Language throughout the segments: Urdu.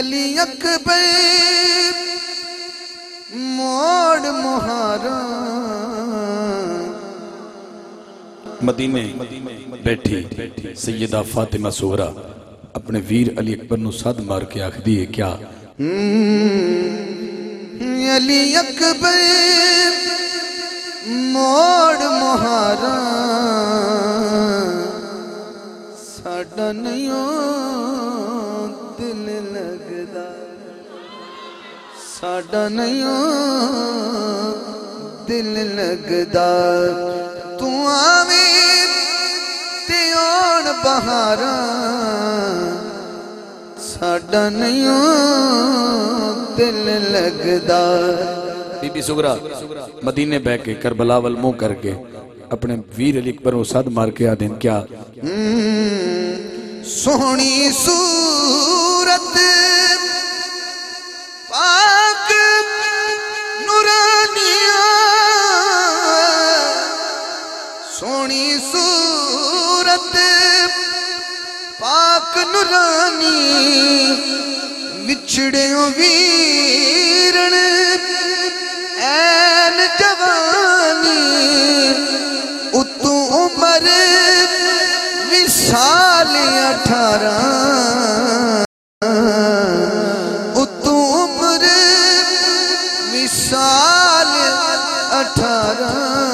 علی اکبر موڑ مہارا مدینے بیٹھی سیدہ فاطمہ سغرا اپنے ویر علی اکبر نو صد مار کے آخدی ہے کیا علی اکبر موڑ مہارا ساڈا نہیں دل لگدا ساڈا نہیں دل لگدا تو آویں تے آن بہارا ساڈا نہیں دل لگدا بی بی سغرا مدینے بہ کے کربلا وال منہ کر کے اپنے ویر علی اکبر کو صد مار کے آدھیں کیا سونی صورت پاک نورانیاں سونی صورت پاک نورانی وچھڑیوں ویرن این جوانی اتو عمر وصال 18 اتو عمر وصال 18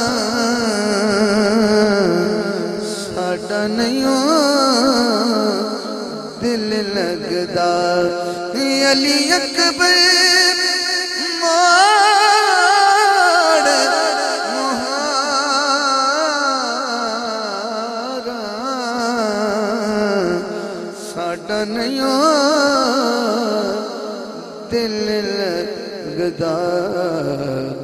ساڈا نہیں دل لگدا علی اکبر موڑ مہارا ساڈا نہیں دل لگدا